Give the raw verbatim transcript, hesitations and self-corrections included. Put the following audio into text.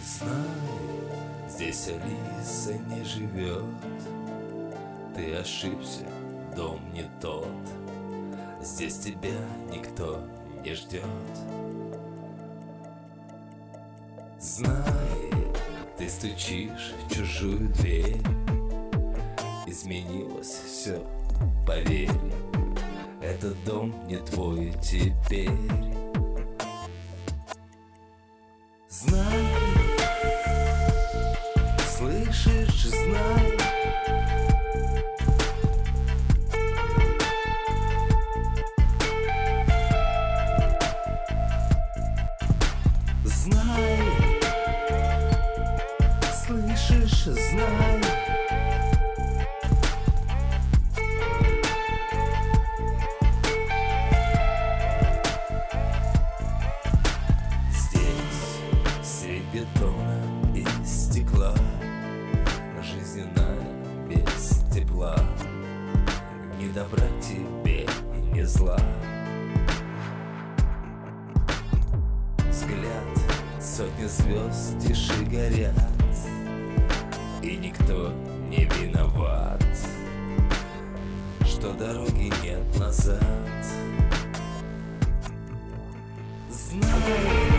Знай, здесь Алиса не живет. Ты ошибся, дом не тот. Здесь тебя никто не ждет. Знай, ты стучишь в чужую дверь. Изменилось все, поверь. Этот дом не твой теперь. Знай, слышишь, знай, знай, слышишь, знай. Бетона и стекла, жизненная без тепла, ни добра тебе и ни зла. Взгляд, сотни звезд тиши горят, и никто не виноват, что дороги нет назад. Знай,